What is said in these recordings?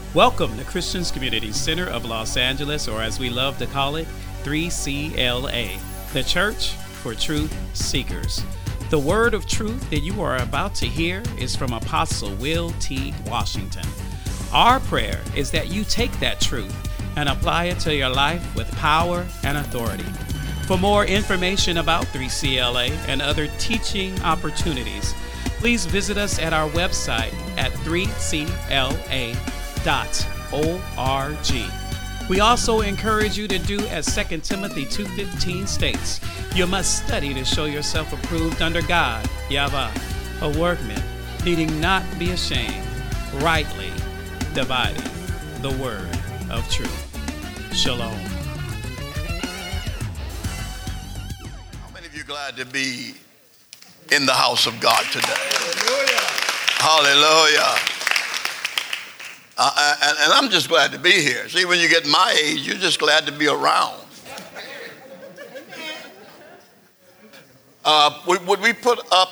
Welcome to Christians Community Center of Los Angeles, or as we love to call it, 3CLA, the Church for Truth Seekers. The word of truth that you are about to hear is from Apostle Will T. Washington. Our prayer is that you take that truth and apply it to your life with power and authority. For more information about 3CLA and other teaching opportunities, please visit us at our website at 3cla.org. We also encourage you to do as 2 Timothy 2:15 states, you must study to show yourself approved under God, Yahweh, a workman, needing not be ashamed, rightly dividing the word of truth. Shalom. How many of you are glad to be in the house of God today? Hallelujah. And I'm just glad to be here. See, when you get my age, you're just glad to be around. Would we put up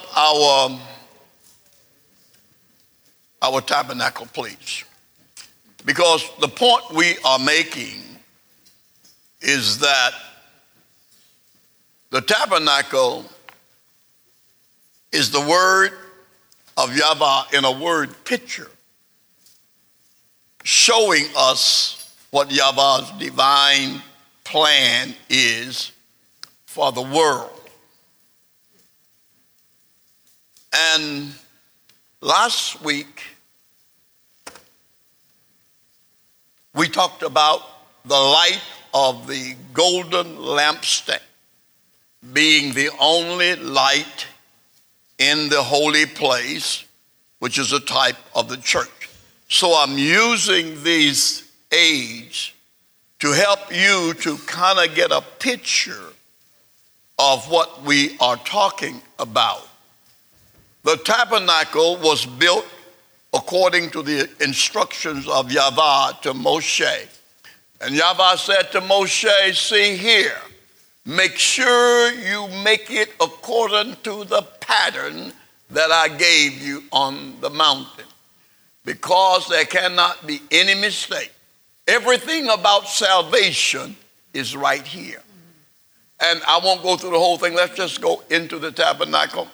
our tabernacle, please? Because the point we are making is that the tabernacle is the word of Yahweh in a word picture, showing us what Yahweh's divine plan is for the world. And last week, we talked about the light of the golden lampstand being the only light in the holy place, which is a type of the church. So I'm using these aids to help you to kind of get a picture of what we are talking about. The tabernacle was built according to the instructions of Yahweh to Moshe. And Yahweh said to Moshe, see here, make sure you make it according to the pattern that I gave you on the mountain, because there cannot be any mistake. Everything about salvation is right here. And I won't go through the whole thing. Let's just go into the tabernacle.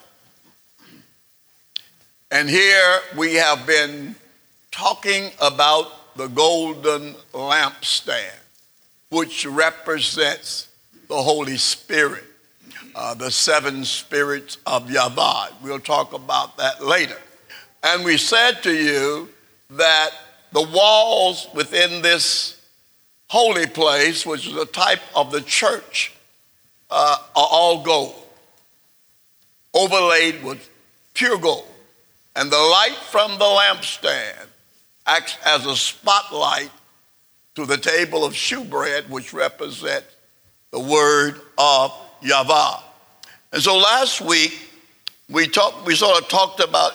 And here we have been talking about the golden lampstand, which represents the Holy Spirit, the seven spirits of Yahweh. We'll talk about that later. And we said to you that the walls within this holy place, which is a type of the church, are all gold, overlaid with pure gold. And the light from the lampstand acts as a spotlight to the table of shewbread, which represents the word of Yahweh. And so last week, we sort of talked about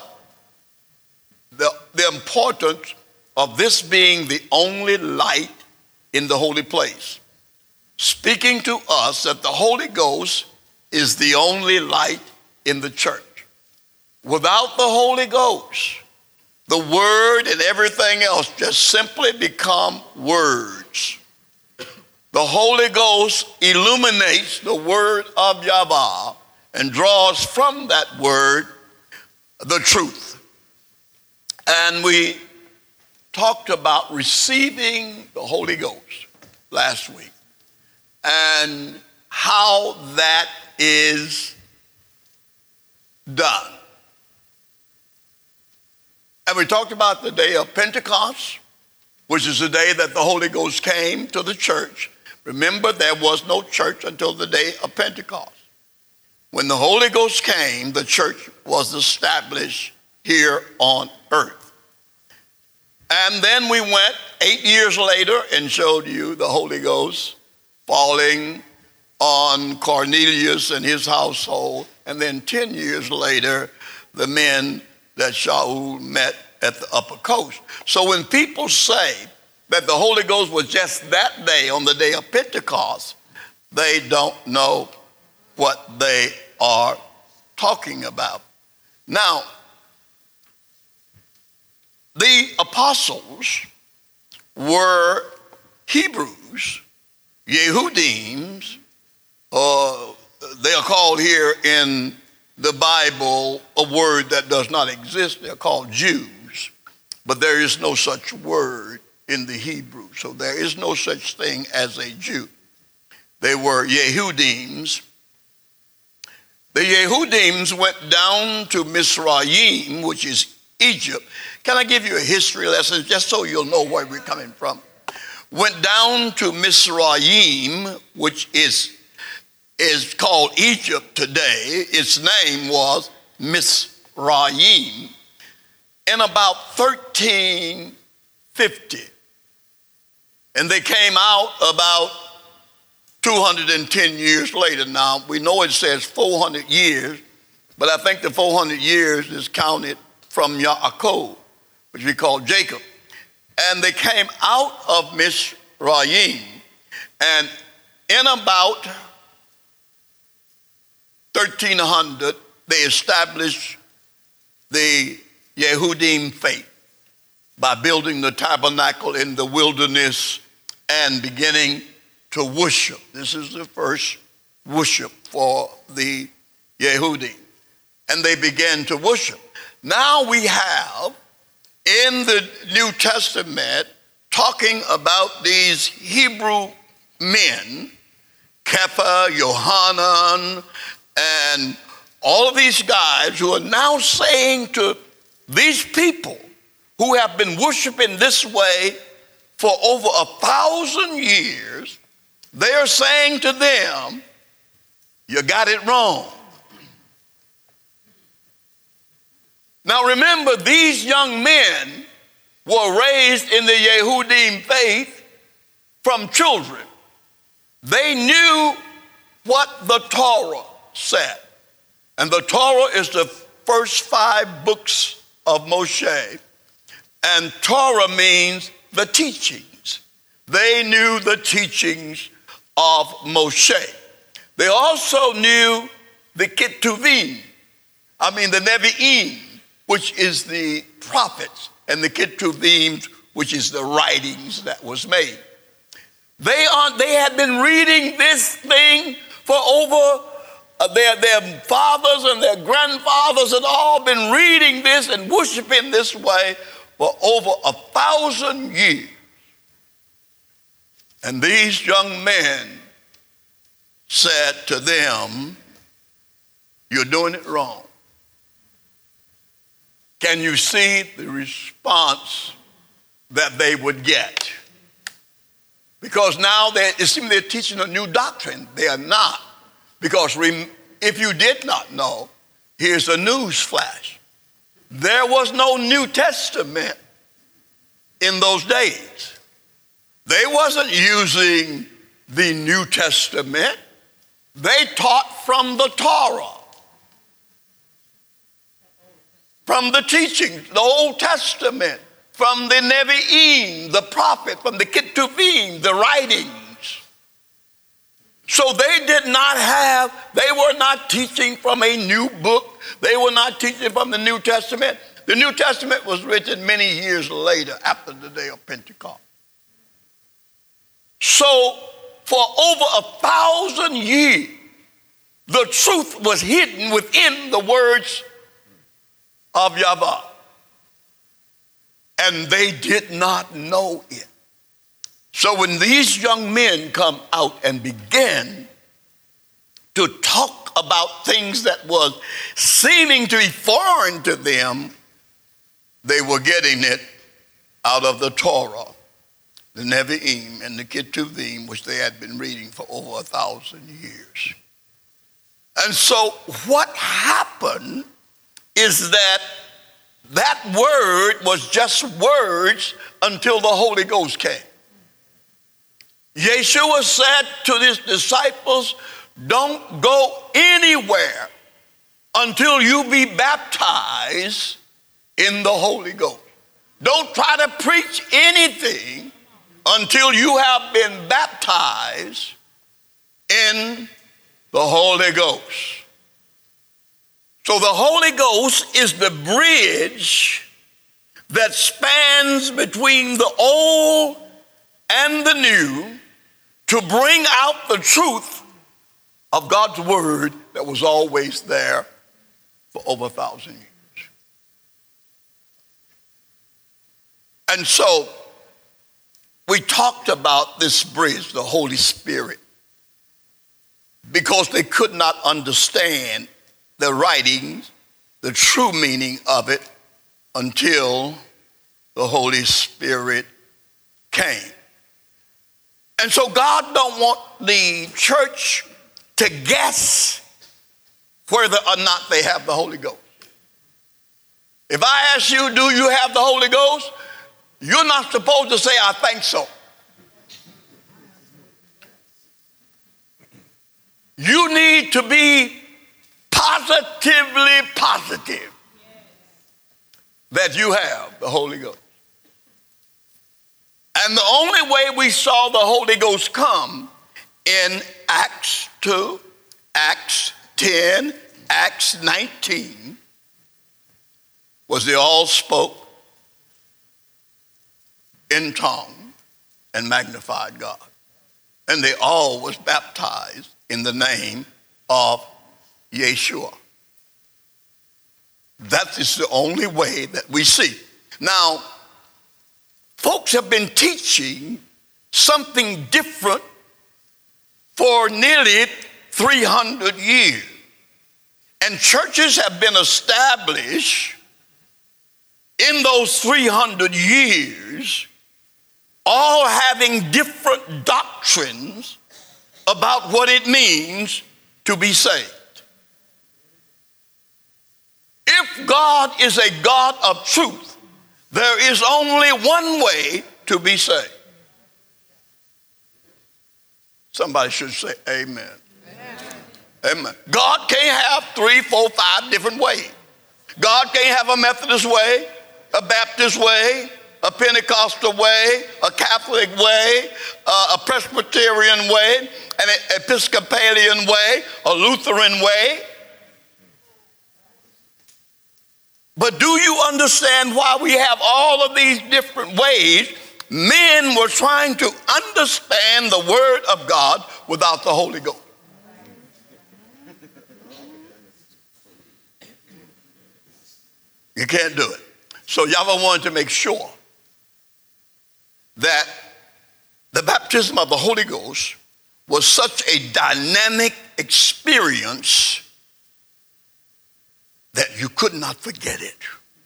the importance of this being the only light in the holy place, speaking to us that the Holy Ghost is the only light in the church. Without the Holy Ghost, the word and everything else just simply become words. The Holy Ghost illuminates the word of Yahweh and draws from that word the truth. And we talked about receiving the Holy Ghost last week and how that is done. And we talked about the day of Pentecost, which is the day that the Holy Ghost came to the church. Remember, there was no church until the day of Pentecost. When the Holy Ghost came, the church was established here on earth. And then we went 8 years later and showed you the Holy Ghost falling on Cornelius and his household. And then 10 years later, the men that Shaul met at the upper coast. So when people say that the Holy Ghost was just that day, on the day of Pentecost, they don't know what they are talking about. Now, the apostles were Hebrews, Yehudim, or they are called here in the Bible a word that does not exist. They're called Jews, but there is no such word in the Hebrew. So there is no such thing as a Jew. They were Yehudim. The Yehudim went down to Mizraim, which is Egypt. Can I give you a history lesson just so you'll know where we're coming from? Went down to Mizraim, which is called Egypt today. Its name was Mizraim in about 1350. And they came out about 210 years later. Now, we know it says 400 years, but I think the 400 years is counted from Yaakov, which we call Jacob. And they came out of Mizraim, and in about 1300, they established the Yehudim faith by building the tabernacle in the wilderness and beginning to worship. This is the first worship for the Yehudim. And they began to worship. Now we have in the New Testament talking about these Hebrew men, Kepha, Yohanan, and all of these guys who are now saying to these people who have been worshiping this way for over 1,000 years, they are saying to them, you got it wrong. Now remember, these young men were raised in the Yehudim faith from children. They knew what the Torah said. And the Torah is the first 5 books of Moshe. And Torah means the teachings. They knew the teachings of Moshe. They also knew the Ketuvim, the Nevi'im, which is the prophets, and the Ketuvim, which is the writings that was made. They had been reading this thing for over, their fathers and their grandfathers had all been reading this and worshiping this way for over 1,000 years. And these young men said to them, you're doing it wrong. Can you see the response that they would get? Because now it seems they're teaching a new doctrine. They are not. Because if you did not know, here's a news flash. There was no New Testament in those days. They wasn't using the New Testament. They taught from the Torah, from the teachings, the Old Testament, from the Nevi'im, the prophet, from the Ketuvim, the writings. So they were not teaching from a new book. They were not teaching from the New Testament. The New Testament was written many years later, after the day of Pentecost. So for over 1,000 years, the truth was hidden within the words of Yahweh. And they did not know it. So when these young men come out and begin to talk about things that was seeming to be foreign to them, they were getting it out of the Torah, the Nevi'im and the Ketuvim, which they had been reading for over 1,000 years. And so what happened is that word was just words until the Holy Ghost came. Yeshua said to his disciples, don't go anywhere until you be baptized in the Holy Ghost. Don't try to preach anything until you have been baptized in the Holy Ghost. So the Holy Ghost is the bridge that spans between the Old and the new to bring out the truth of God's word that was always there for over 1,000 years. And so we talked about this bridge, the Holy Spirit, because they could not understand the writings, the true meaning of it, until the Holy Spirit came. And so God don't want the church to guess whether or not they have the Holy Ghost. If I ask you, do you have the Holy Ghost? You're not supposed to say, I think so. You need to be positively positive that you have the Holy Ghost. And the only way we saw the Holy Ghost come in Acts 2, Acts 10, Acts 19 was they all spoke in tongues and magnified God. And they all was baptized in the name of Yeshua. That is the only way that we see. Now, folks have been teaching something different for nearly 300 years. And churches have been established in those 300 years, all having different doctrines about what it means to be saved. If God is a God of truth, there is only one way to be saved. Somebody should say amen. Amen. God can't have 3, 4, 5 different ways. God can't have a Methodist way, a Baptist way, a Pentecostal way, a Catholic way, a Presbyterian way, an Episcopalian way, a Lutheran way. But do you understand why we have all of these different ways? Men were trying to understand the Word of God without the Holy Ghost. You can't do it. So Yahweh wanted to make sure that the baptism of the Holy Ghost was such a dynamic experience that you could not forget it.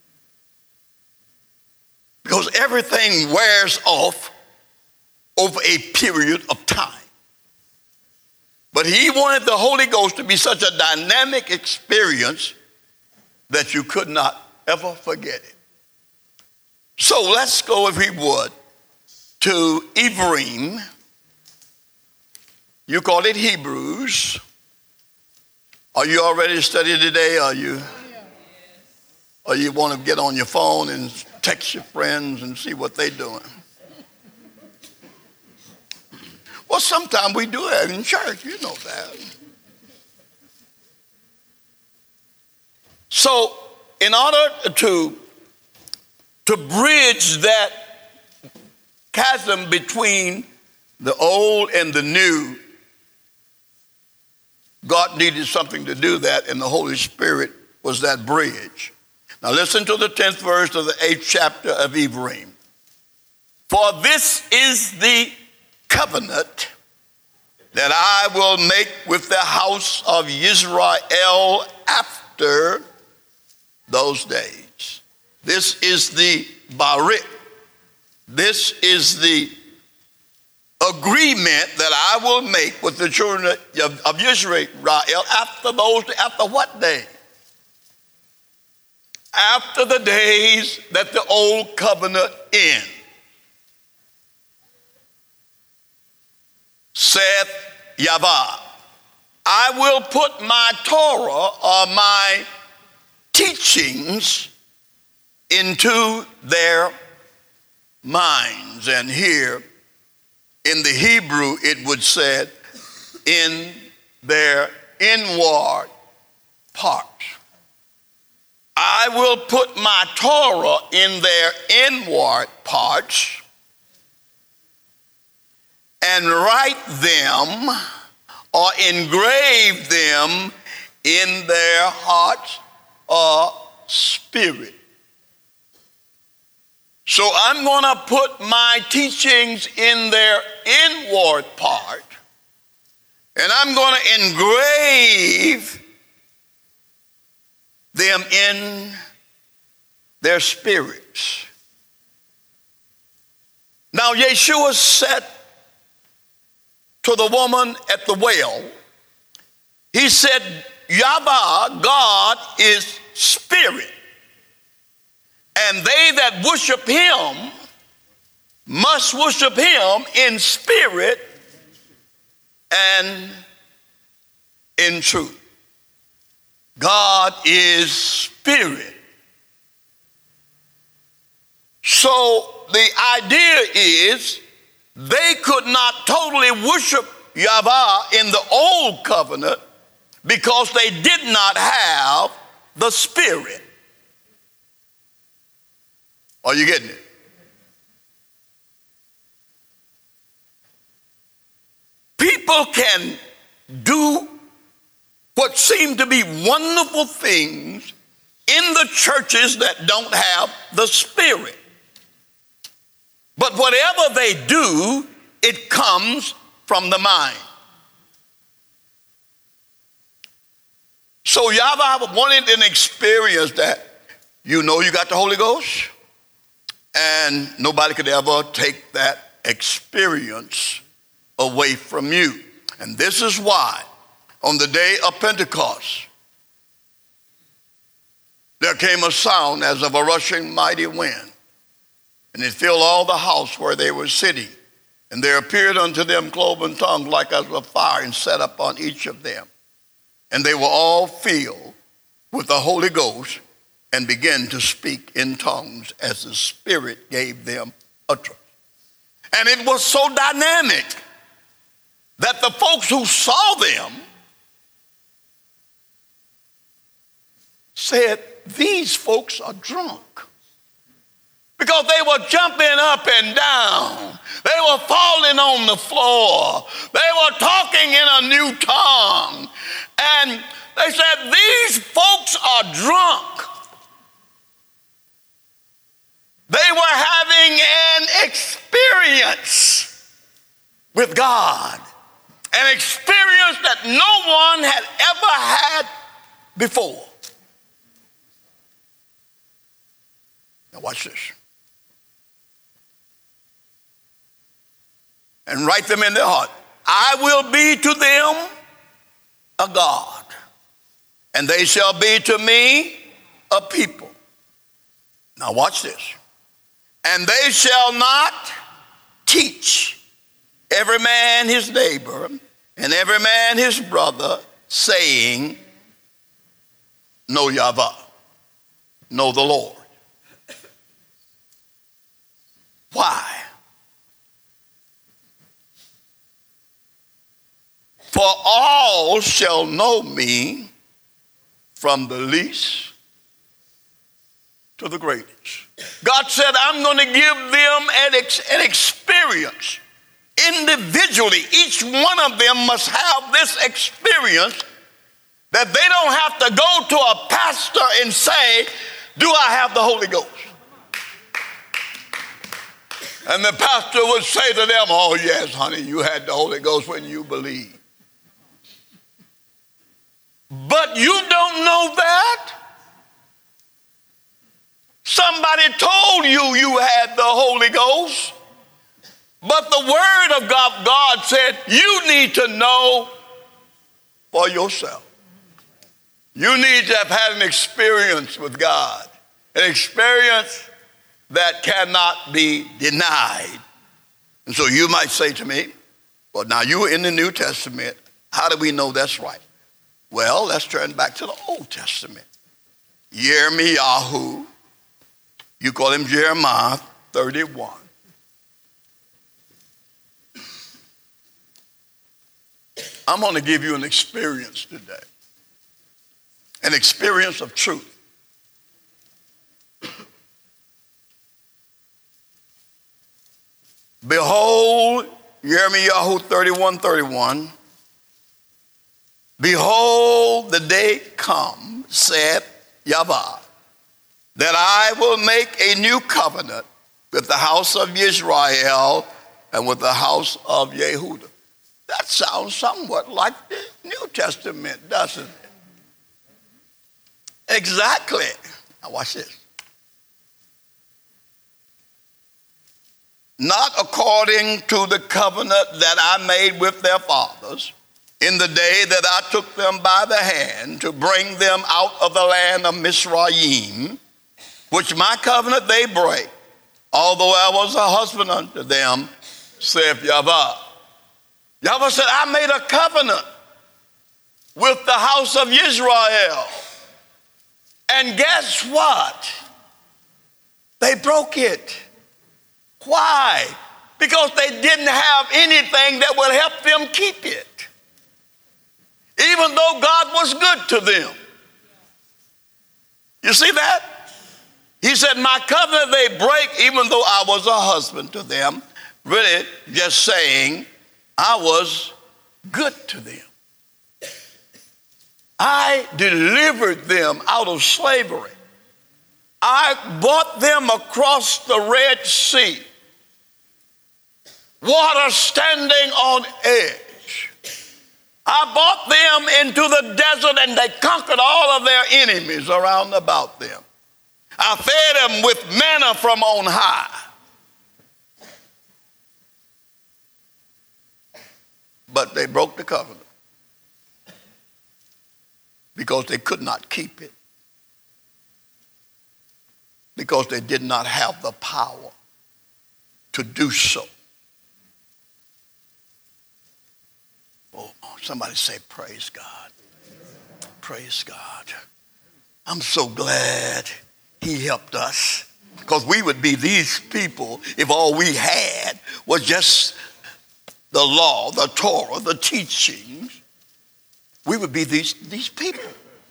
Because everything wears off over a period of time. But he wanted the Holy Ghost to be such a dynamic experience that you could not ever forget it. So let's go, if we would, to Ephraim. You call it Hebrews. Are you all ready to study today? Or you want to get on your phone and text your friends and see what they're doing? Well, sometimes we do that in church. You know that. So, in order to bridge that chasm between the old and the new, God needed something to do that, and the Holy Spirit was that bridge. Now listen to the 10th verse of the 8th chapter of Ephraim. For this is the covenant that I will make with the house of Israel after those days. This is the Barit. This is the agreement that I will make with the children of Israel after what day? After the days that the old covenant ends. Saith Yahweh, I will put my Torah or my teachings into their minds. And here in the Hebrew it would say in their inward parts. I will put my Torah in their inward parts, and write them or engrave them in their hearts or spirit. So I'm going to put my teachings in their inward part, and I'm going to engrave them in their spirits. Now Yeshua said to the woman at the well, he said, Yahweh, God, is spirit, and they that worship him must worship him in spirit and in truth. God is spirit. So the idea is they could not totally worship Yahweh in the old covenant because they did not have the spirit. Are you getting it? People can do what seem to be wonderful things in the churches that don't have the spirit. But whatever they do, it comes from the mind. So Yahweh wanted an experience that you know you got the Holy Ghost, and nobody could ever take that experience away from you. And this is why on the day of Pentecost, there came a sound as of a rushing mighty wind, and it filled all the house where they were sitting. And there appeared unto them cloven tongues like as of fire, and set upon each of them. And they were all filled with the Holy Ghost, and began to speak in tongues as the Spirit gave them utterance. And it was so dynamic that the folks who saw them said, these folks are drunk. Because they were jumping up and down. They were falling on the floor. They were talking in a new tongue. And they said, these folks are drunk. They were having an experience with God. An experience that no one had ever had before. Now watch this. And write them in their heart. I will be to them a God, and they shall be to me a people. Now watch this. And they shall not teach every man his neighbor and every man his brother, saying, know Yahweh, know the Lord. Why? For all shall know me, from the least to the greatest. God said, I'm going to give them an experience. Individually, each one of them must have this experience that they don't have to go to a pastor and say, do I have the Holy Ghost? And the pastor would say to them, oh yes, honey, you had the Holy Ghost when you believed. But you don't know that. Somebody told you you had the Holy Ghost. But the word of God said you need to know for yourself. You need to have had an experience with God. An experience that cannot be denied. And so you might say to me, well, now you're in the New Testament. How do we know that's right? Well, let's turn back to the Old Testament. Yirmiyahu, you call him Jeremiah 31. I'm going to give you an experience today. An experience of truth. Behold, Jeremiah 31:31. Behold, the day come, saith Yahweh, that I will make a new covenant with the house of Israel and with the house of Yehudah. That sounds somewhat like the New Testament, doesn't it? Exactly. Now watch this. Not according to the covenant that I made with their fathers in the day that I took them by the hand to bring them out of the land of Mizraim, which my covenant they break, although I was a husband unto them, saith Yahweh. Yahweh said, I made a covenant with the house of Israel. And guess what? They broke it. Why? Because they didn't have anything that would help them keep it. Even though God was good to them. You see that? He said, my covenant they break, even though I was a husband to them. Really just saying, I was good to them. I delivered them out of slavery. I brought them across the Red Sea. Water standing on edge. I brought them into the desert and they conquered all of their enemies around about them. I fed them with manna from on high. But they broke the covenant because they could not keep it, because they did not have the power to do so. Oh, somebody say, praise God. Praise God. I'm so glad he helped us, because we would be these people if all we had was just the law, the Torah, the teachings. We would be these people.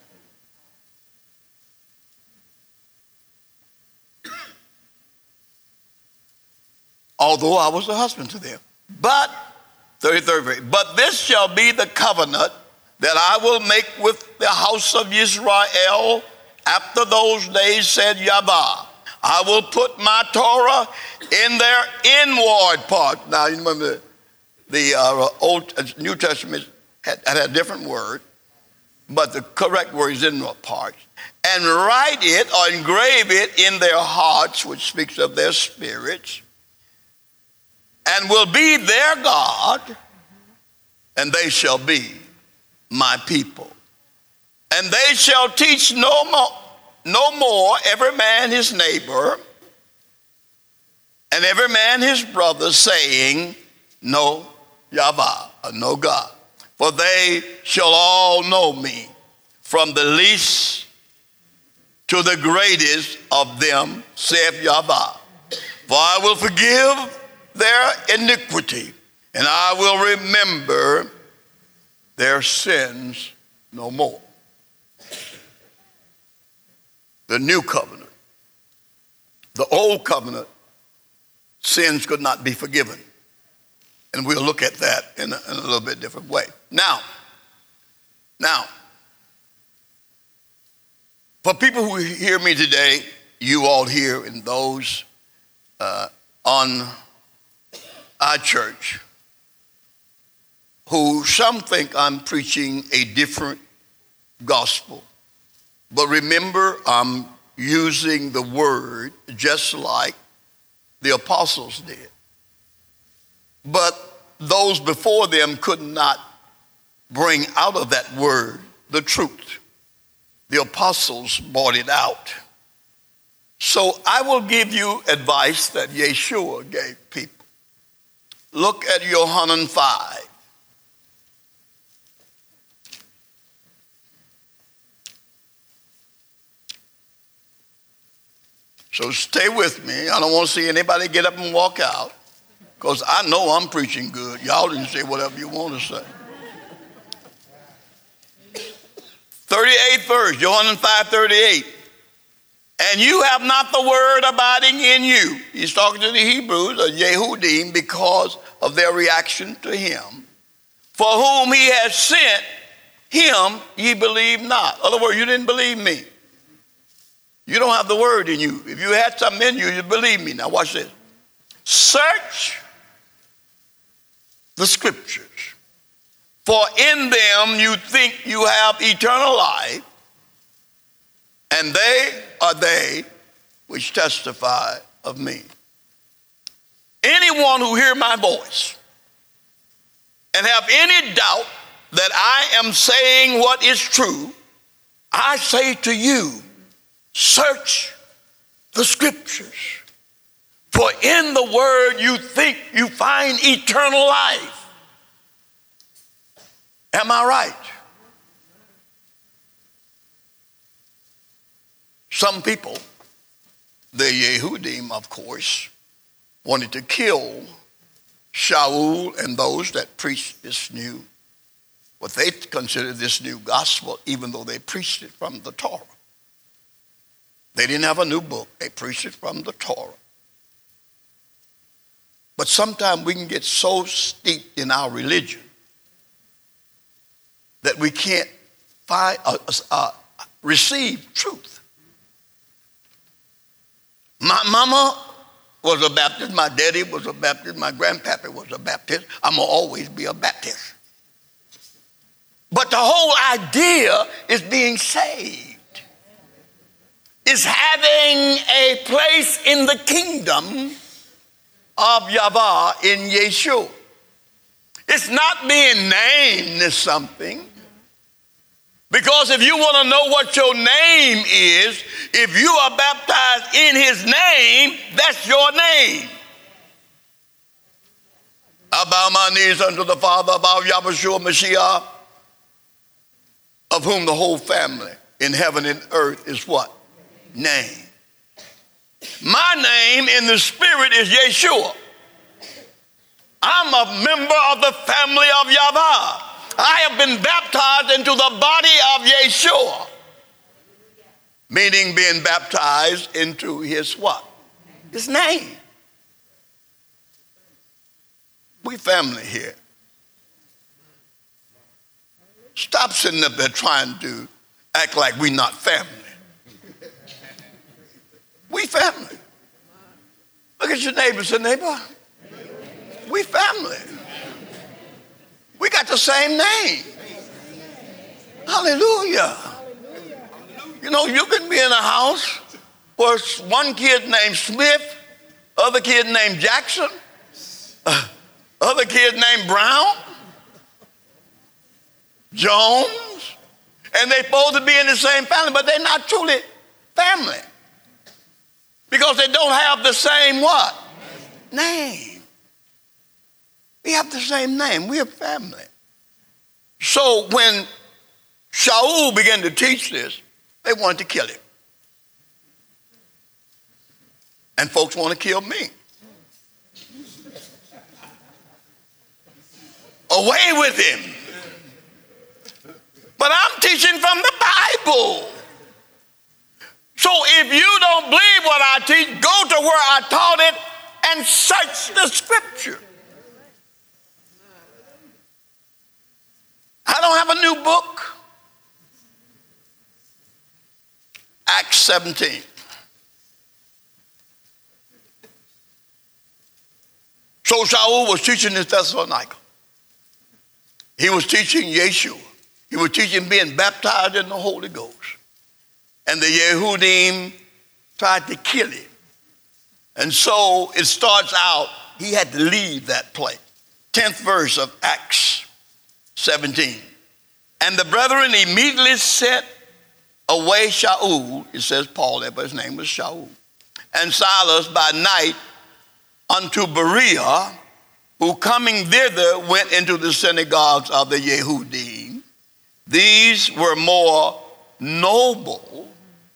Although I was a husband to them. But, 33rd verse, but this shall be the covenant that I will make with the house of Israel after those days, said Yahweh. I will put my Torah in their inward part. Now, you remember the Old New Testament had a different word, but the correct word is inward part. And write it or engrave it in their hearts, which speaks of their spirits, and will be their God, and they shall be my people. And they shall teach no more every man his neighbor, and every man his brother, saying, know Yahweh, or know God. For they shall all know me, from the least to the greatest of them, saith Yahweh. For I will forgive their iniquity, and I will remember their sins no more. The new covenant. The old covenant, sins could not be forgiven. And we'll look at that in a little bit different way. Now, for people who hear me today, you all here and those on our church, who some think I'm preaching a different gospel. But remember, I'm using the word just like the apostles did. But those before them could not bring out of that word the truth. The apostles brought it out. So I will give you advice that Yeshua gave people. Look at Yohanan 5. So stay with me. I don't want to see anybody get up and walk out, because I know I'm preaching good. Y'all can say whatever you want to say. 38th verse, Yohanan 5:38. and you have not the word abiding in you. He's talking to the Hebrews, or Yehudim, because of their reaction to him. For whom he has sent, him ye believe not. In other words, you didn't believe me. You don't have the word in you. If you had something in you, you'd believe me. Now watch this. Search the scriptures, for in them you think you have eternal life, and they are they which testify of me. Anyone who hear my voice and have any doubt that I am saying what is true, I say to you, search the scriptures, for in the word you think you find eternal life. Am I right? Some people, the Yehudim, of course, wanted to kill Shaul and those that preached this new, what they considered this new gospel, even though they preached it from the Torah. They didn't have a new book. They preached it from the Torah. But sometimes we can get so steeped in our religion that we can't receive truth. My mama was a Baptist. My daddy was a Baptist. My grandpappy was a Baptist. I'm going to always be a Baptist. But the whole idea is being saved, is having a place in the kingdom of Yahweh in Yeshua. It's not being named as something. Because if you want to know what your name is, if you are baptized in his name, that's your name. I bow my knees unto the Father of our Yahweh Mashiach, of whom the whole family in heaven and earth is what? Name. My name in the spirit is Yeshua. I'm a member of the family of Yahweh. I have been baptized into the body of Yeshua, meaning being baptized into his what? His name. We family here. Stop sitting up there trying to act like we're not family. We family. Look at your neighbor, say, neighbor, we family. We got the same name. Hallelujah. You know, you can be in a house where one kid named Smith, other kid named Jackson, other kid named Brown, Jones, and they're supposed to be in the same family, but they're not truly family because they don't have the same what? Name. We have the same name. We are family. So when Shaul began to teach this, they wanted to kill him. And folks want to kill me. Away with him. But I'm teaching from the Bible. So if you don't believe what I teach, go to where I taught it and search the scripture. I don't have a new book. Acts 17. So Shaul was teaching in Thessalonica. He was teaching Yeshua. He was teaching being baptized in the Holy Ghost. And the Yehudim tried to kill him. And so it starts out, he had to leave that place. 10th verse of Acts 17. And the brethren immediately sent away Shaul, it says Paul there, but his name was Shaul, and Silas by night unto Berea, who coming thither went into the synagogues of the Yehudim. These were more noble,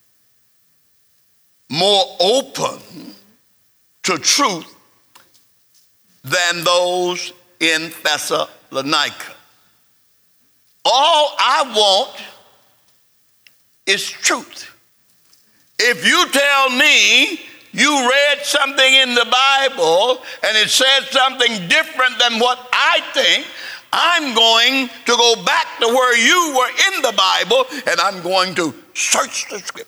more open to truth than those in Thessalonica. All I want is truth. If you tell me you read something in the Bible and it said something different than what I think, I'm going to go back to where you were in the Bible and I'm going to search the scripture.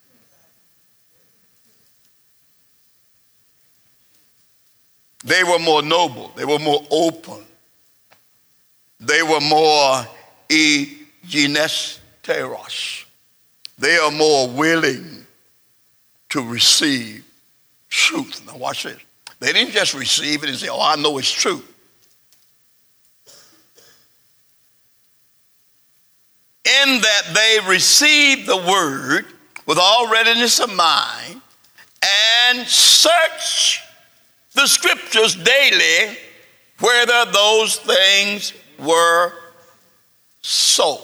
They were more noble. They were more open. They were more eugenisteros. They are more willing to receive truth. Now watch this. They didn't just receive it and say, oh, I know it's true. In that they received the word with all readiness of mind and search the scriptures daily whether those things were so.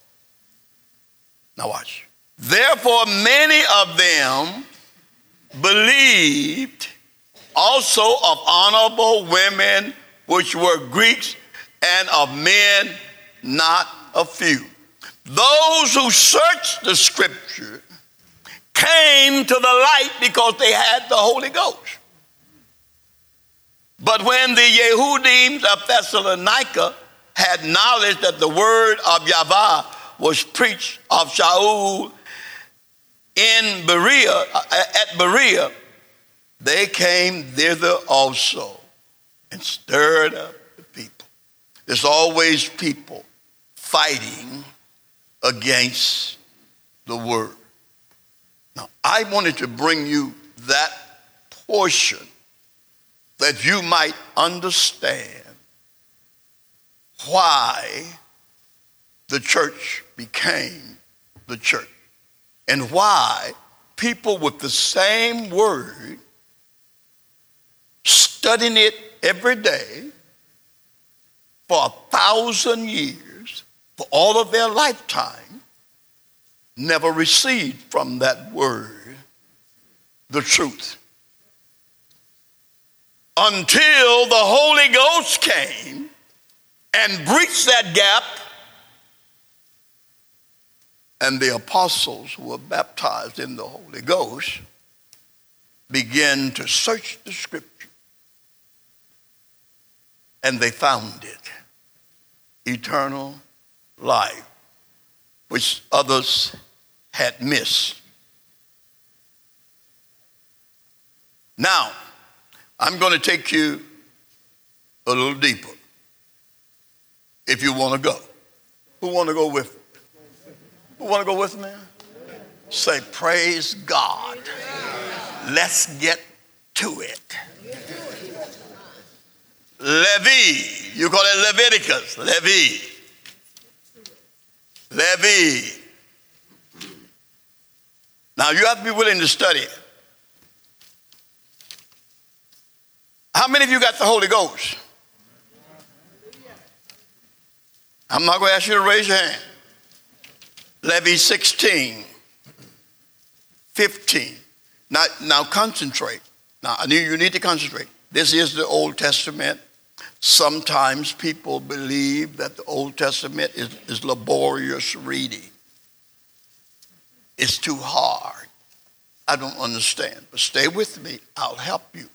Now watch. Therefore many of them believed also of honorable women which were Greeks and of men not a few. Those who searched the scripture came to the light because they had the Holy Ghost. But when the Yehudim of Thessalonica had knowledge that the word of Yahweh was preached of Shaul in Berea, at Berea, they came thither also and stirred up the people. There's always people fighting against the word. Now, I wanted to bring you that portion that you might understand why the church became the church and why people with the same word, studying it every day for 1,000 years, for all of their lifetime, never received from that word the truth. Until the Holy Ghost came and breached that gap, and the apostles who were baptized in the Holy Ghost began to search the scripture, and they found it, eternal life, which others had missed. Now, I'm going to take you a little deeper if you want to go. Who want to go with me? Who want to go with me? Say, praise God. Let's get to it. Levi, you call it Leviticus. Levi. Now you have to be willing to study it. How many of you got the Holy Ghost? I'm not going to ask you to raise your hand. Levi 16, 15. Now concentrate. Now you need to concentrate. This is the Old Testament. Sometimes people believe that the Old Testament is laborious reading. It's too hard. I don't understand. But stay with me. I'll help you.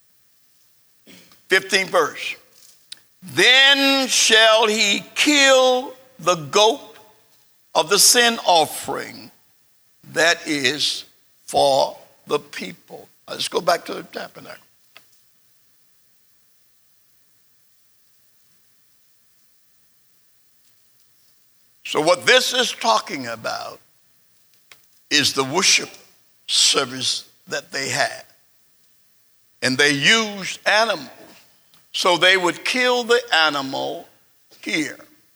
15th verse. Then shall he kill the goat of the sin offering that is for the people. Let's go back to the tabernacle. So what this is talking about is the worship service that they had. And they used animals. So they would kill the animal here.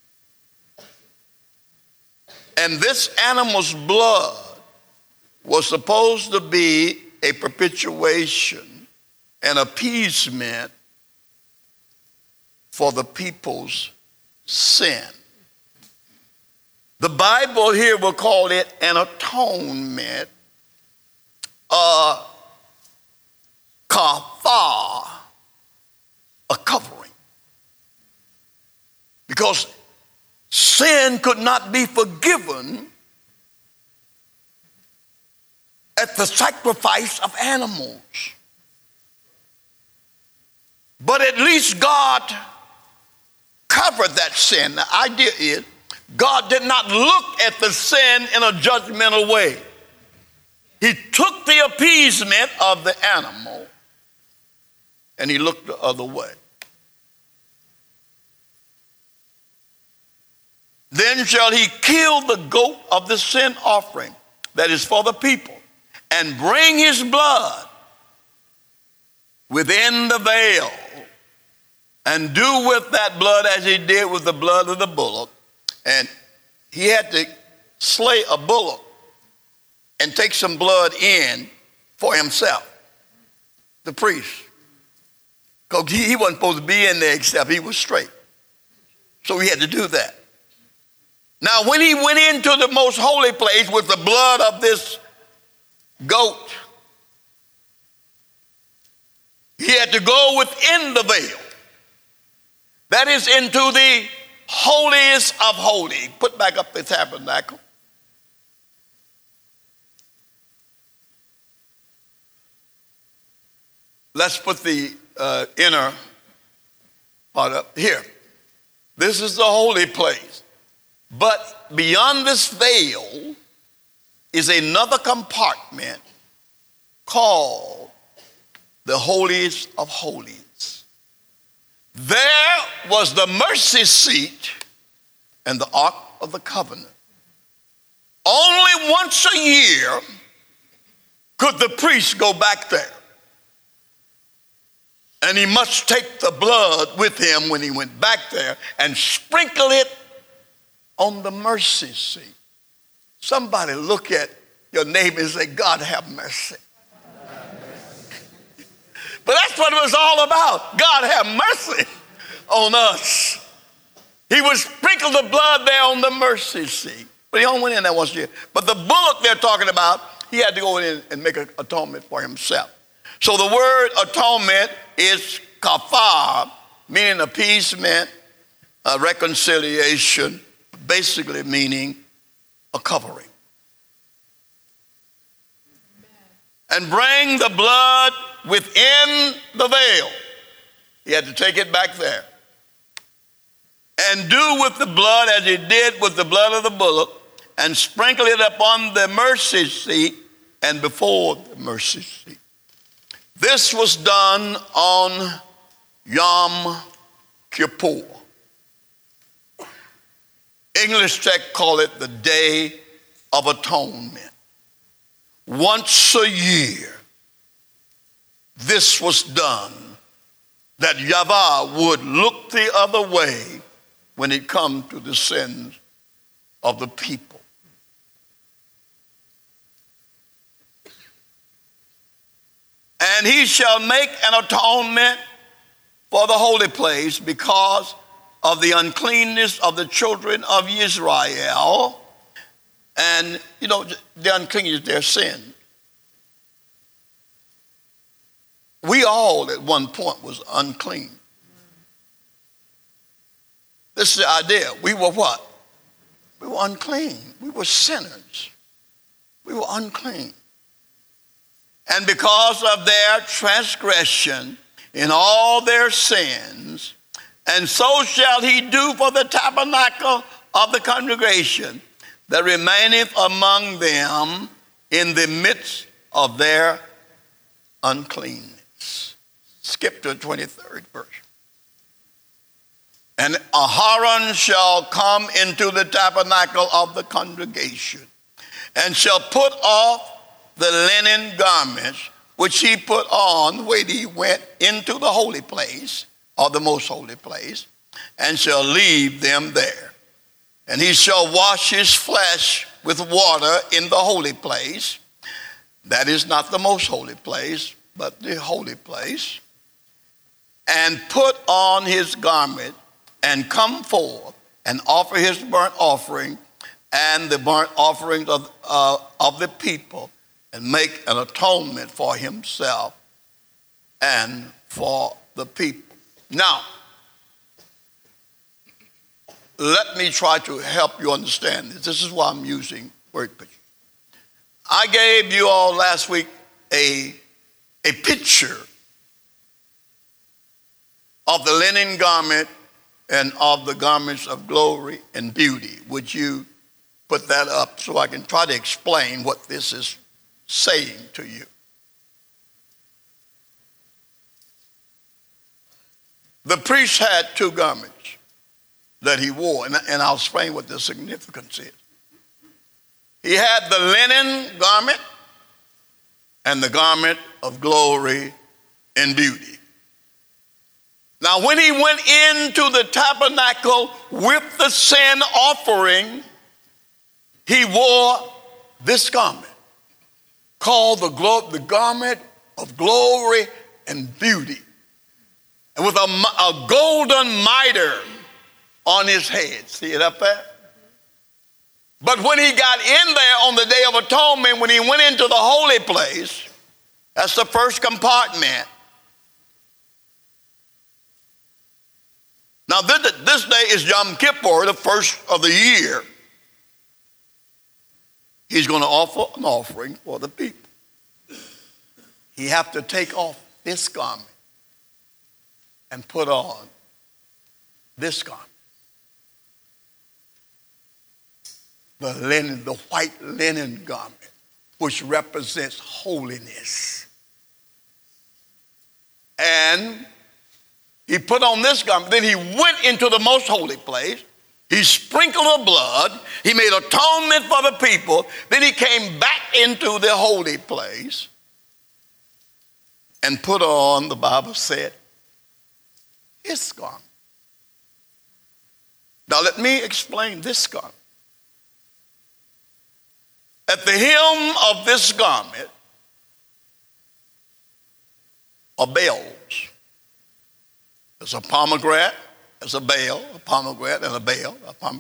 And this animal's blood was supposed to be a propitiation, an appeasement for the people's sin. The Bible here will call it an atonement, kafar, a covering. Because sin could not be forgiven at the sacrifice of animals. But at least God covered that sin. The idea is God did not look at the sin in a judgmental way. He took the appeasement of the animal and he looked the other way. Then shall he kill the goat of the sin offering that is for the people, and bring his blood within the veil, and do with that blood as he did with the blood of the bullock. And he had to slay a bullock and take some blood in for himself, the priest. Because he wasn't supposed to be in there except he was straight. So he had to do that. Now, when he went into the most holy place with the blood of this goat, he had to go within the veil. That is into the holiest of holies. Put back up the tabernacle. Let's put the inner part up here. This is the holy place. But beyond this veil is another compartment called the holiest of holies. There was the mercy seat and the ark of the covenant. Only once a year could the priest go back there. And he must take the blood with him when he went back there and sprinkle it on the mercy seat. Somebody look at your neighbor and say, God have mercy. But that's what it was all about. God have mercy on us. He would sprinkle the blood there on the mercy seat. But he only went in there once a year. But the bullock they're talking about, he had to go in and make an atonement for himself. So the word atonement is kafar, meaning appeasement, reconciliation, basically meaning a covering. And bring the blood within the veil. He had to take it back there. And do with the blood as he did with the blood of the bullock, and sprinkle it upon the mercy seat and before the mercy seat. This was done on Yom Kippur. English text call it the Day of Atonement. Once a year, this was done, that Yahweh would look the other way when it comes to the sins of the people. And he shall make an atonement for the holy place because of the uncleanness of the children of Israel. And, you know, the uncleanness, their sin. We all at one point was unclean. This is the idea. We were what? We were unclean. We were sinners. We were unclean. And because of their transgression in all their sins, and so shall he do for the tabernacle of the congregation that remaineth among them in the midst of their uncleanness. Skip to the 23rd verse. And Aharon shall come into the tabernacle of the congregation, and shall put off the linen garments which he put on when he went into the holy place, or the most holy place, and shall leave them there. And he shall wash his flesh with water in the holy place. That is not the most holy place, but the holy place. And put on his garment, and come forth, and offer his burnt offering, and the burnt offerings of the people, and make an atonement for himself and for the people. Now, let me try to help you understand this. This is why I'm using word picture. I gave you all last week a picture of the linen garment and of the garments of glory and beauty. Would you put that up so I can try to explain what this is saying to you? The priest had two garments that he wore, and I'll explain what the significance is. He had the linen garment and the garment of glory and beauty. Now, when he went into the tabernacle with the sin offering, he wore this garment called the garment of glory and beauty, and with a golden mitre on his head. See it up there? But when he got in there on the Day of Atonement, when he went into the holy place, that's the first compartment. Now, this day is Yom Kippur, the first of the year. He's going to offer an offering for the people. He have to take off this garment and put on this garment. The linen, the white linen garment, which represents holiness. And he put on this garment. Then he went into the most holy place. He sprinkled the blood. He made atonement for the people. Then he came back into the holy place and put on, the Bible said, his garment. Now let me explain this garment. At the hem of this garment are bells. There's a pomegranate, there's a bell, a pomegranate, and a bell, a pomegranate.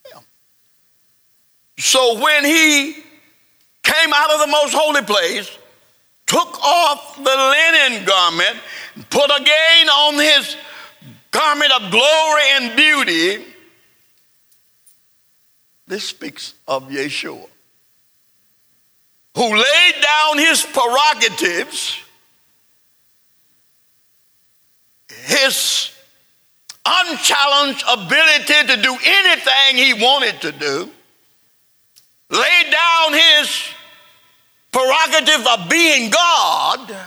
So when he came out of the most holy place, took off the linen garment, put again on his garment of glory and beauty, this speaks of Yeshua, who laid down his prerogatives, his unchallenged ability to do anything he wanted to do, laid down his prerogative of being God,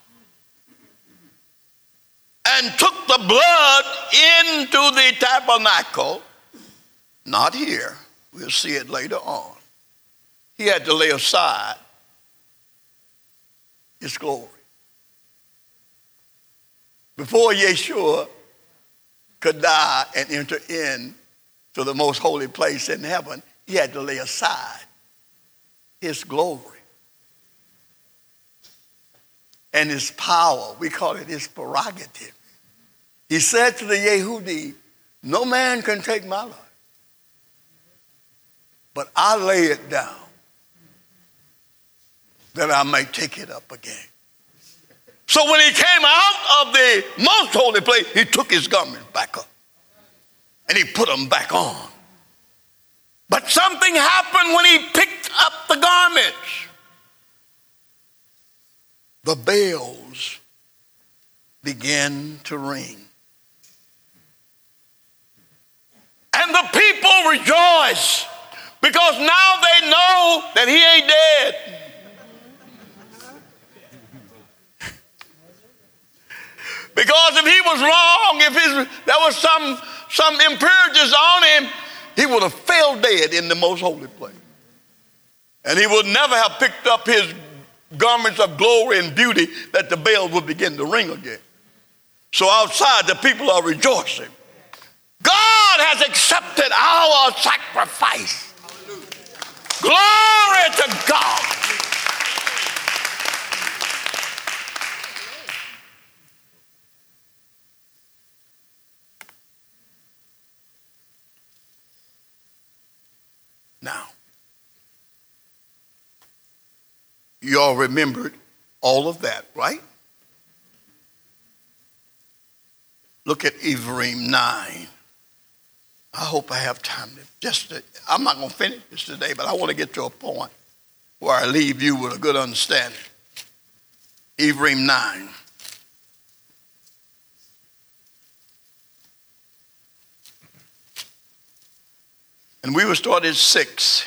and took the blood into the tabernacle. Not here. We'll see it later on. He had to lay aside his glory. Before Yeshua could die and enter in to the most holy place in heaven, he had to lay aside his glory and his power. We call it his prerogative. He said to the Yehudi, no man can take my life, but I lay it down that I may take it up again. So when he came out of the most holy place, he took his garments back up and he put them back on. But something happened when he picked up the garments. The bells began to ring. And the people rejoice because now they know that he ain't dead. Because if he was wrong, if there was some impurities on him, he would have fell dead in the most holy place. And he would never have picked up his garments of glory and beauty that the bells would begin to ring again. So outside, the people are rejoicing. God has accepted our sacrifice. Glory to God. Now, you all remembered all of that, right? Look at Ephraim 9. I hope I have time I'm not going to finish this today, but I want to get to a point. where I leave you with a good understanding. Ephraim 9. And we will start at 6.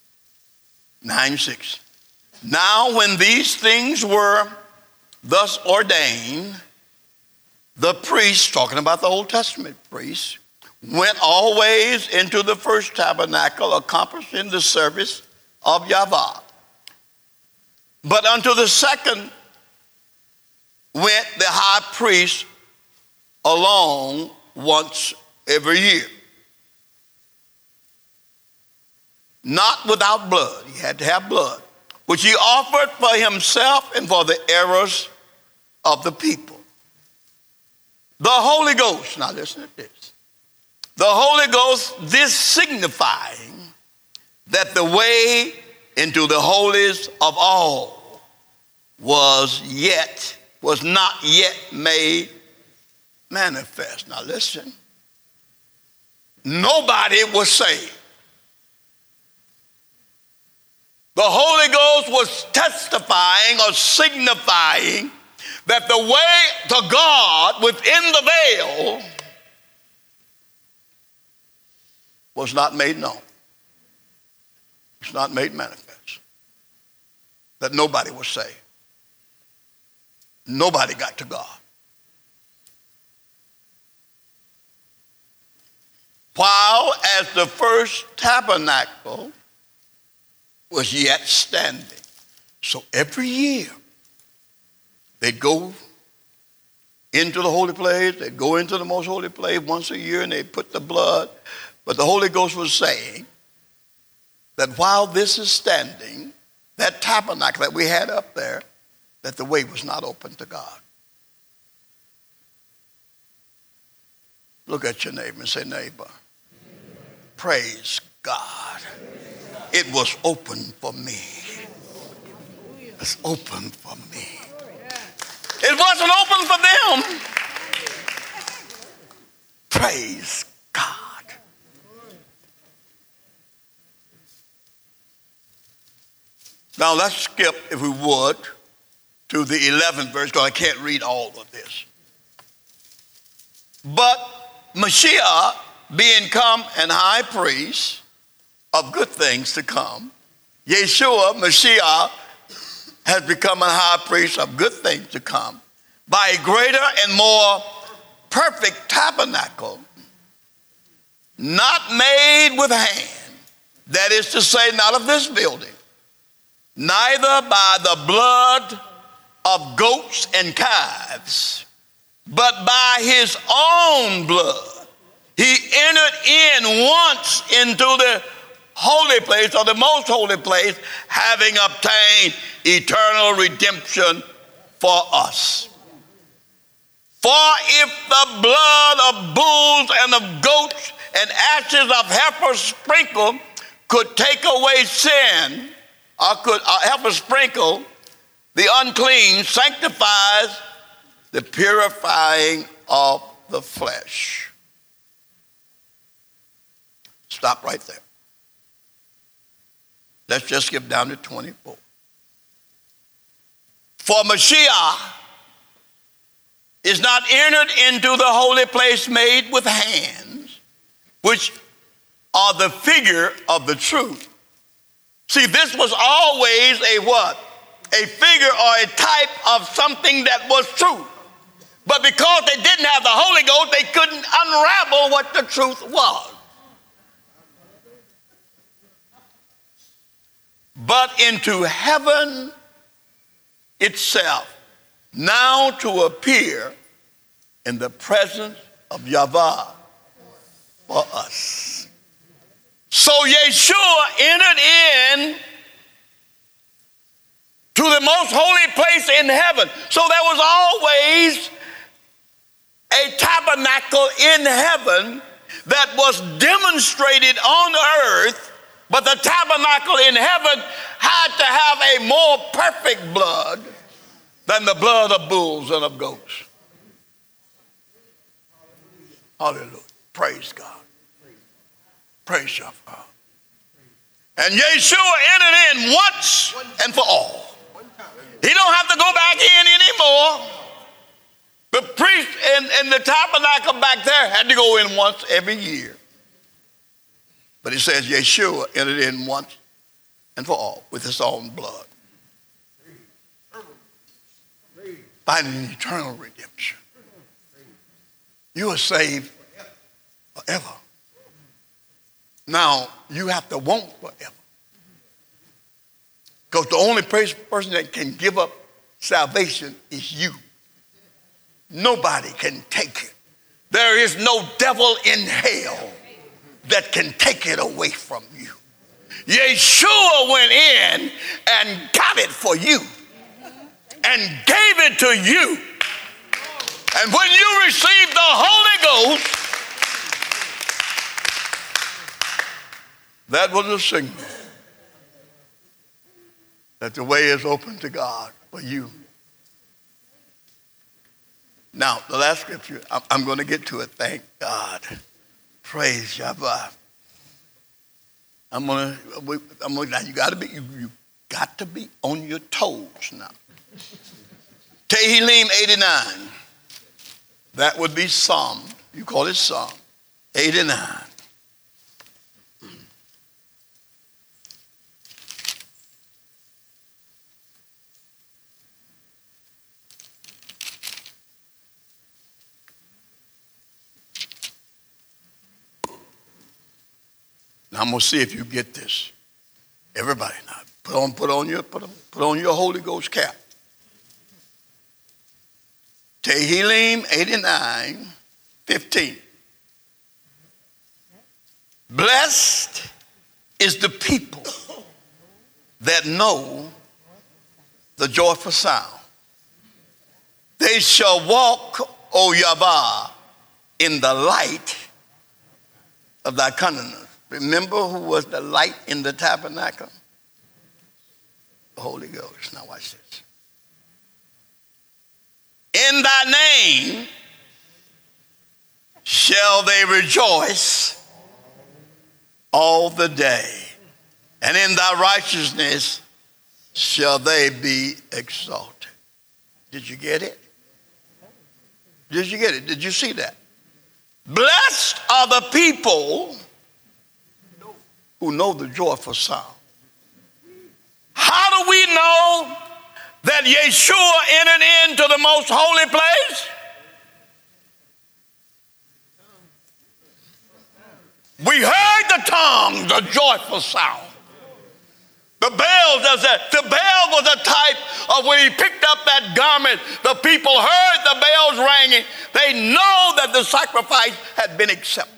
9:6. Now when these things were thus ordained, the priests, talking about the Old Testament priests, went always into the first tabernacle, accomplishing the service of Yahweh. But unto the second went the high priest alone once every year, not without blood. He had to have blood, which he offered for himself and for the errors of the people. The Holy Ghost, now listen to this. The Holy Ghost, this signifying that the way into the holies of all was not yet made manifest. Now listen. Nobody was saved. The Holy Ghost was testifying or signifying that the way to God within the veil was not made known. It's not made manifest. That nobody was saved. Nobody got to God. While as the first tabernacle was yet standing. So every year they'd go into the holy place, they'd go into the most holy place once a year and they'd put the blood. But the Holy Ghost was saying that while this is standing, that tabernacle that we had up there, that the way was not open to God. Look at your neighbor and say, neighbor, praise God. It was open for me. It's open for me. It wasn't open for them. Praise God. Now let's skip, if we would, to the 11th verse, because I can't read all of this. But Mashiach, being come an high priest of good things to come, Yeshua, Mashiach, has become a high priest of good things to come by a greater and more perfect tabernacle, not made with hand, that is to say, not of this building, neither by the blood of goats and calves, but by his own blood. He entered in once into the holy place, or the most holy place, having obtained eternal redemption for us. For if the blood of bulls and of goats and ashes of heifers sprinkled could take away sin, or could heifer sprinkle the unclean, sanctifies the purifying of the flesh. Stop right there. Let's just skip down to 24. For Mashiach is not entered into the holy place made with hands, which are the figure of the truth. See, this was always a what? A figure or a type of something that was true. But because they didn't have the Holy Ghost, they couldn't unravel what the truth was. But into heaven itself, now to appear in the presence of Yahweh for us. So Yeshua entered in to the most holy place in heaven. So there was always a tabernacle in heaven that was demonstrated on earth, but the tabernacle in heaven had to have a more perfect blood than the blood of bulls and of goats. Hallelujah. Praise God. Praise your Father. And Yeshua entered in once and for all. He don't have to go back in anymore. The priest in the tabernacle back there had to go in once every year. But it says Yeshua entered in once and for all with his own blood. Finding an eternal redemption. You are saved forever. Now, you have to want forever. Because the only person that can give up salvation is you. Nobody can take it. There is no devil in hell that can take it away from you. Yeshua went in and got it for you and gave it to you. And when you receive the Holy Ghost, that was a signal that the way is open to God for you. Now, the last scripture, I'm going to get to it. Thank God. Praise Yahweh. Now you got to be on your toes now. Tehillim 89. That would be Psalm. You call it Psalm 89. Now I'm going to see if you get this. Everybody now, put on your Holy Ghost cap. Tehillim 89:15. Blessed is the people that know the joyful sound. They shall walk, O Yahweh, in the light of thy countenance. Remember who was the light in the tabernacle? The Holy Ghost. Now watch this. In thy name shall they rejoice all the day, and in thy righteousness shall they be exalted. Did you get it? Did you get it? Did you see that? Blessed are the people who know the joyful sound. How do we know that Yeshua entered into the most holy place? We heard the tongue, the joyful sound. The bell does that. The bell was a type of when he picked up that garment, the people heard the bells ringing. They know that the sacrifice had been accepted.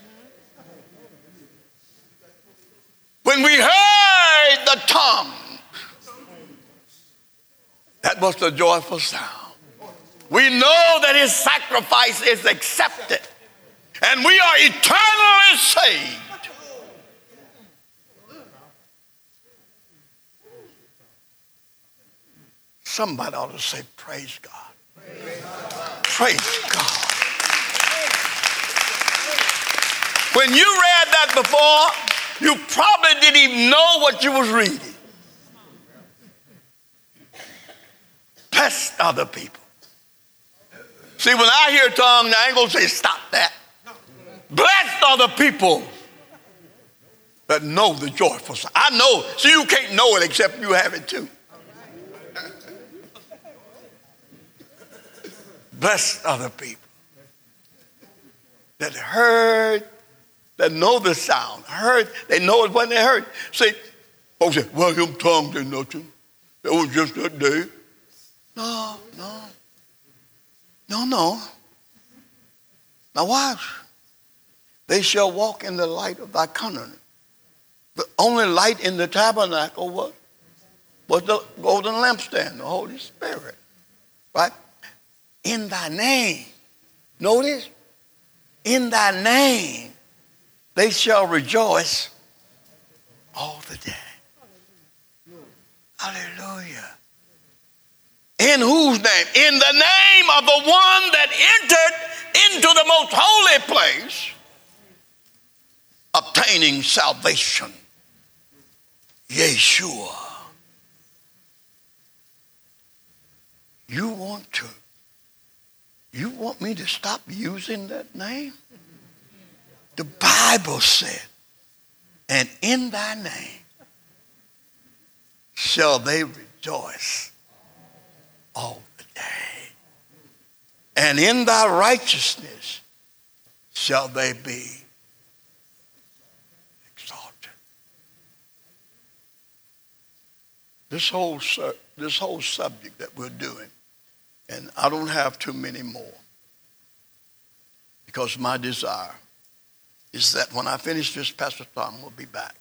When we heard the tongue, that was the joyful sound. We know that his sacrifice is accepted, and we are eternally saved. Somebody ought to say, praise God. Praise God. When you read that before, you probably didn't even know what you was reading. Blessed are the people. See, when I hear tongues, I ain't going to say stop that. Blessed are the people that know the joyful sound. I know. See, you can't know it except you have it too. Blessed are the people that heard, that know the sound. Heard, they know it when they heard. See, folks say, well, them tongues ain't nothing. It was just that day. No. Now watch. They shall walk in the light of thy countenance. The only light in the tabernacle was the golden lampstand, the Holy Spirit. Right? In thy name. Notice? In thy name they shall rejoice all the day. Hallelujah. In whose name? In the name of the one that entered into the most holy place, obtaining salvation. Yeshua. You want me to stop using that name? The Bible said, and in thy name shall they rejoice all the day. And in thy righteousness shall they be exalted. This whole subject that we're doing, and I don't have too many more, because my desire is that when I finish this, Pastor Tom will be back.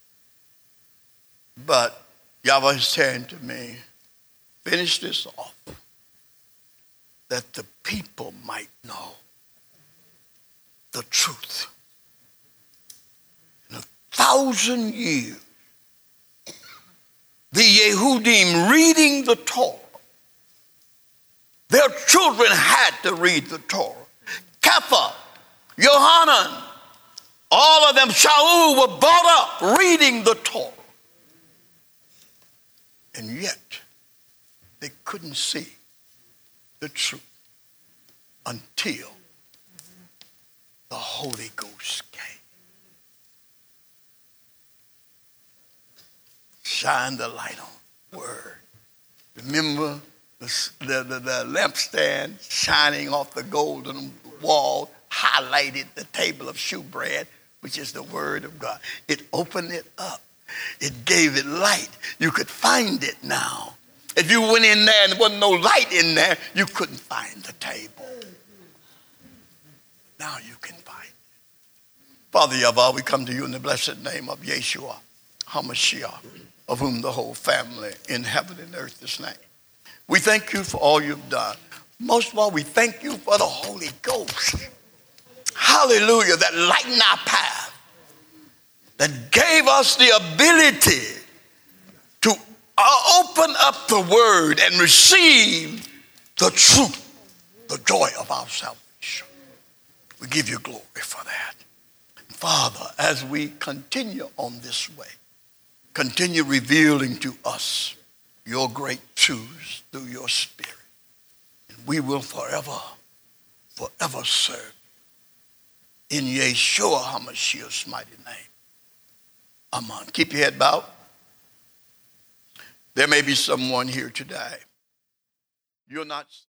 But Yahweh is saying to me, finish this off, that the people might know the truth. In 1,000 years, the Yehudim reading the Torah, their children had to read the Torah. Kepha, Yohanan, all of them, Shaul, were brought up reading the Torah. And yet, they couldn't see the truth until the Holy Ghost came. Shine the light on the word. Remember the lampstand shining off the golden wall highlighted the table of shewbread, which is the word of God. It opened it up. It gave it light. You could find it now. If you went in there and there wasn't no light in there, you couldn't find the table. Now you can find it. Father Yahweh, we come to you in the blessed name of Yeshua HaMashiach, of whom the whole family in heaven and earth is named. We thank you for all you've done. Most of all, we thank you for the Holy Ghost. Hallelujah, that lightened our path, that gave us the ability to open up the word and receive the truth, the joy of our salvation. We give you glory for that. Father, as we continue on this way, continue revealing to us your great truths through your Spirit. And we will forever serve in Yeshua HaMashiach's mighty name. Amen. Keep your head bowed. There may be someone here today. You're not